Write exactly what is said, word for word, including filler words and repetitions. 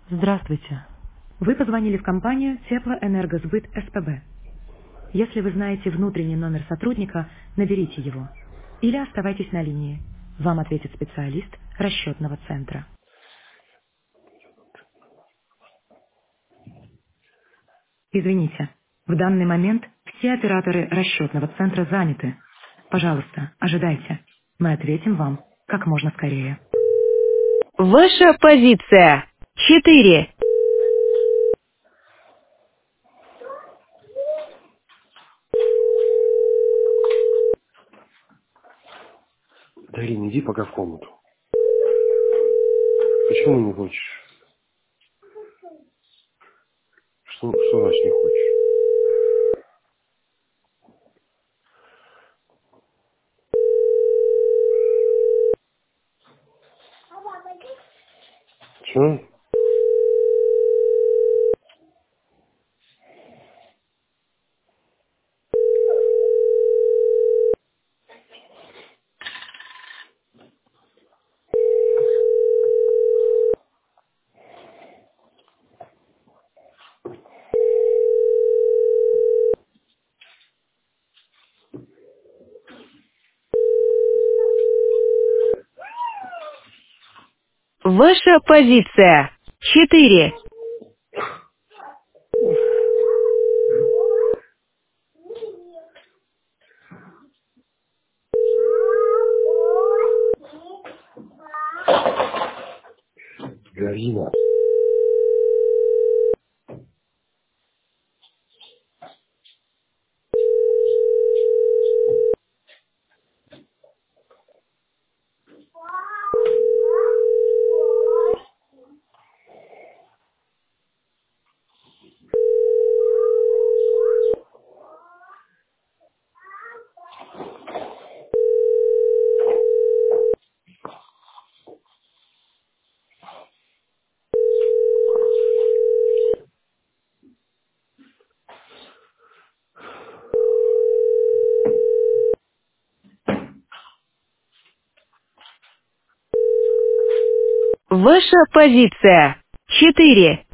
Здравствуйте. Вы позвонили в компанию Теплоэнергосбыт СПБ. Если вы знаете внутренний номер сотрудника, наберите его. Или оставайтесь на линии. Вам ответит специалист расчетного центра. Извините, в данный момент все операторы расчетного центра заняты. Пожалуйста, ожидайте. Мы ответим вам как можно скорее. Ваша позиция. Четыре. Дарин, иди пока в комнату. Почему не хочешь? Что, что значит не хочешь? Что? Ваша позиция. Четыре. Дарина. Ваша позиция. Четыре.